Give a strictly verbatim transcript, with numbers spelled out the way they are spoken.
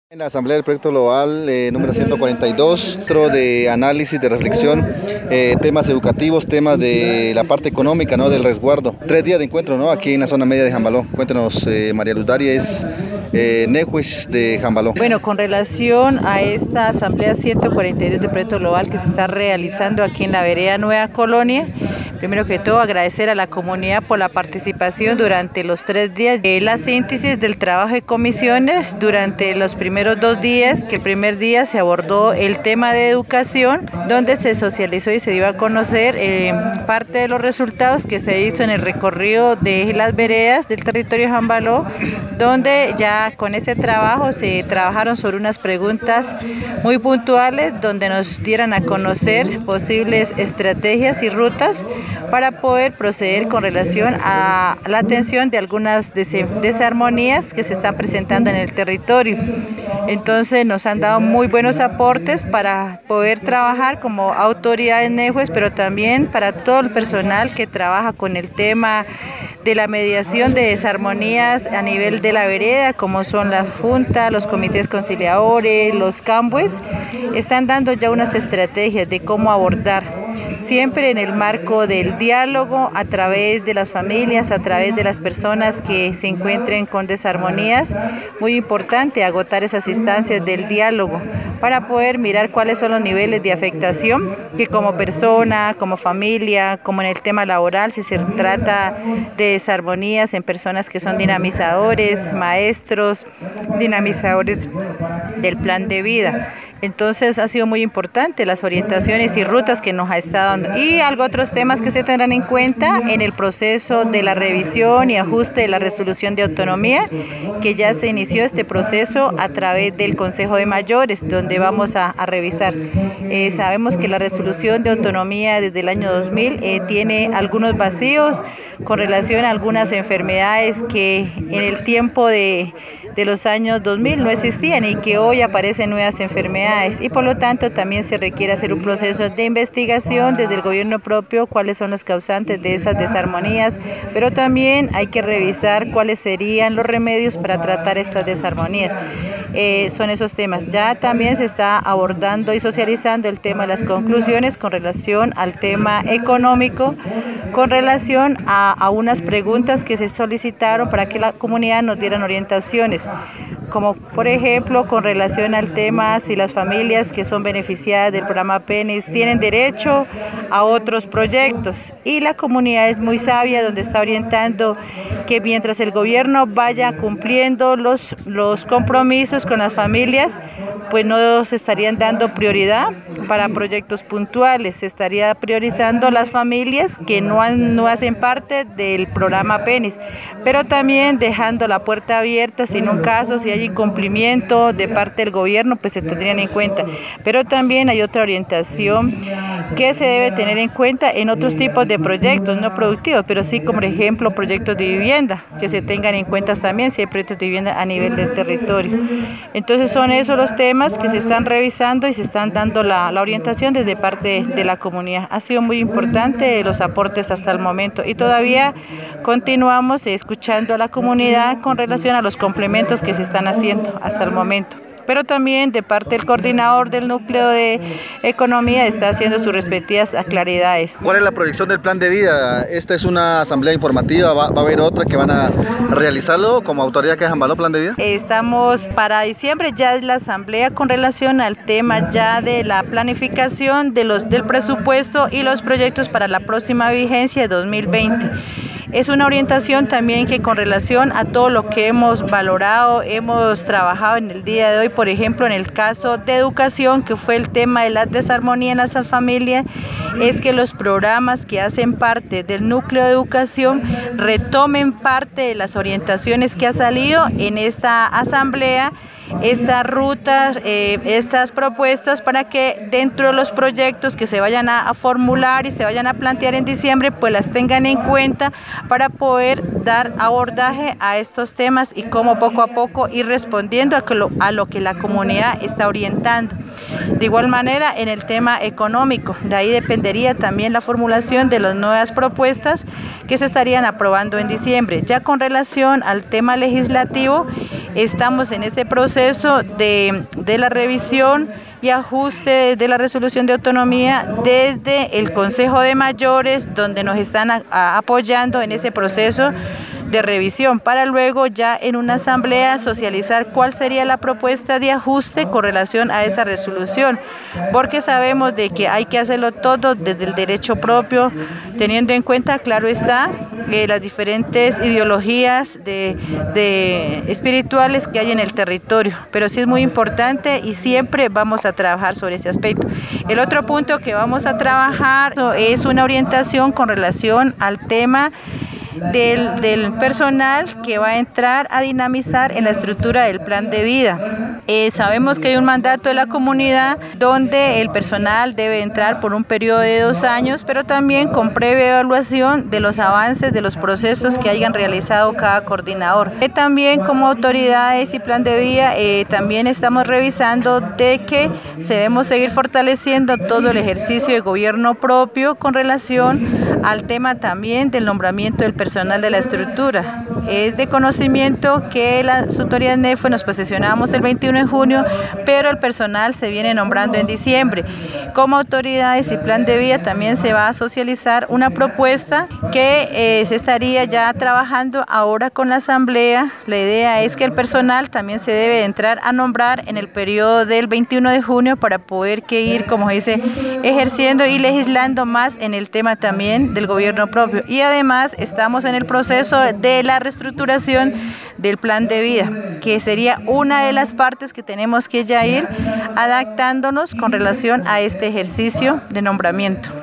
En la Asamblea del Proyecto Global eh, número ciento cuarenta y dos, centro de análisis, de reflexión, eh, temas educativos, temas de la parte económica, ¿no? Del resguardo. Tres días de encuentro, ¿no? Aquí en la zona media de Jambaló. Cuéntenos, eh, María Luz Daria, es eh, Nehues de Jambaló. Bueno, con relación a esta Asamblea ciento cuarenta y dos del Proyecto Global que se está realizando aquí en la vereda Nueva Colonia, primero que todo agradecer a la comunidad por la participación durante los tres días de la síntesis del trabajo de comisiones durante los primeros dos días, que el primer día se abordó el tema de educación, donde se socializó y se dio a conocer eh, parte de los resultados que se hizo en el recorrido de las veredas del territorio de Jambaló, donde ya con ese trabajo se trabajaron sobre unas preguntas muy puntuales, donde nos dieran a conocer posibles estrategias y rutas para poder proceder con relación a la atención de algunas desarmonías que se están presentando en el territorio. Entonces nos han dado muy buenos aportes para poder trabajar como autoridades Nehues, pero también para todo el personal que trabaja con el tema de la mediación de desarmonías a nivel de la vereda, como son las juntas, los comités conciliadores, los cambues, están dando ya unas estrategias de cómo abordar, siempre en el marco del diálogo, a través de las familias, a través de las personas que se encuentren con desarmonías. Muy importante agotar esas instancias del diálogo para poder mirar cuáles son los niveles de afectación que como persona, como familia, como en el tema laboral, si se trata de desarmonías en personas que son dinamizadores, maestros, dinamizadores del plan de vida. Entonces ha sido muy importante las orientaciones y rutas que nos ha estado dando. Y algo otros temas que se tendrán en cuenta en el proceso de la revisión y ajuste de la resolución de autonomía, que ya se inició este proceso a través del Consejo de Mayores, donde vamos a, a revisar. Eh, sabemos que la resolución de autonomía desde el año dos mil eh, tiene algunos vacíos con relación a algunas enfermedades que en el tiempo de de los años dos mil no existían y que hoy aparecen nuevas enfermedades, y por lo tanto también se requiere hacer un proceso de investigación desde el gobierno propio, cuáles son los causantes de esas desarmonías, pero también hay que revisar cuáles serían los remedios para tratar estas desarmonías. Eh, son esos temas. Ya también se está abordando y socializando el tema de las conclusiones con relación al tema económico, con relación a, a unas preguntas que se solicitaron para que la comunidad nos dieran orientaciones, como por ejemplo con relación al tema si las familias que son beneficiadas del programa PENIS tienen derecho a otros proyectos, y la comunidad es muy sabia, donde está orientando que mientras el gobierno vaya cumpliendo los, los compromisos con las familias, pues no se estarían dando prioridad para proyectos puntuales, se estaría priorizando las familias que no, han, no hacen parte del programa PENIS, pero también dejando la puerta abierta, si en un caso, si hay incumplimiento de parte del gobierno, pues se tendrían en cuenta. Pero también hay otra orientación que se debe tener en cuenta en otros tipos de proyectos, no productivos, pero sí como por ejemplo proyectos de vivienda, que se tengan en cuenta también si hay proyectos de vivienda a nivel del territorio. Entonces son esos los temas que se están revisando y se están dando la, la orientación desde parte de la comunidad. Ha sido muy importante los aportes hasta el momento y todavía continuamos escuchando a la comunidad con relación a los complementos que se están haciendo hasta el momento. Pero también de parte del coordinador del núcleo de economía está haciendo sus respectivas claridades. ¿Cuál es la proyección del plan de vida? Esta es una asamblea informativa, ¿va, va a haber otra que van a realizarlo como autoridad que es Jambaló Plan de Vida? Estamos para diciembre, ya es la asamblea con relación al tema ya de la planificación de los, del presupuesto y los proyectos para la próxima vigencia de dos mil veinte. Es una orientación también que con relación a todo lo que hemos valorado, hemos trabajado en el día de hoy, por ejemplo, en el caso de educación, que fue el tema de la desarmonía en las familias, es que los programas que hacen parte del núcleo de educación retomen parte de las orientaciones que ha salido en esta asamblea, estas rutas, eh, estas propuestas, para que dentro de los proyectos que se vayan a, a formular y se vayan a plantear en diciembre, pues las tengan en cuenta para poder dar abordaje a estos temas y cómo poco a poco ir respondiendo a lo, a lo que la comunidad está orientando. De igual manera, en el tema económico, de ahí dependería también la formulación de las nuevas propuestas que se estarían aprobando en diciembre. Ya con relación al tema legislativo, estamos en ese proceso de, de la revisión y ajuste de la resolución de autonomía desde el Consejo de Mayores, donde nos están a, a apoyando en ese proceso de revisión, para luego ya en una asamblea socializar cuál sería la propuesta de ajuste con relación a esa resolución, porque sabemos de que hay que hacerlo todo desde el derecho propio, teniendo en cuenta, claro está, eh, las diferentes ideologías de, de espirituales que hay en el territorio, pero sí es muy importante y siempre vamos a trabajar sobre ese aspecto. El otro punto que vamos a trabajar es una orientación con relación al tema Del, del personal que va a entrar a dinamizar en la estructura del plan de vida. Eh, sabemos que hay un mandato de la comunidad donde el personal debe entrar por un periodo de dos años, pero también con previa evaluación de los avances de los procesos que hayan realizado cada coordinador. Eh, también como autoridades y plan de vida, eh, también estamos revisando de que debemos seguir fortaleciendo todo el ejercicio de gobierno propio con relación al tema también del nombramiento del personal de la estructura. Es de conocimiento que las autoridades N E F nos posesionamos el veintiuno de junio, pero el personal se viene nombrando en diciembre. Como autoridades y plan de vida también se va a socializar una propuesta que eh, se estaría ya trabajando ahora con la asamblea. La idea es que el personal también se debe entrar a nombrar en el periodo del veintiuno de junio para poder que ir, como dice, ejerciendo y legislando más en el tema también del gobierno propio. Y además estamos en el proceso de la reestructuración del plan de vida, que sería una de las partes que tenemos que ya ir adaptándonos con relación a este ejercicio de nombramiento.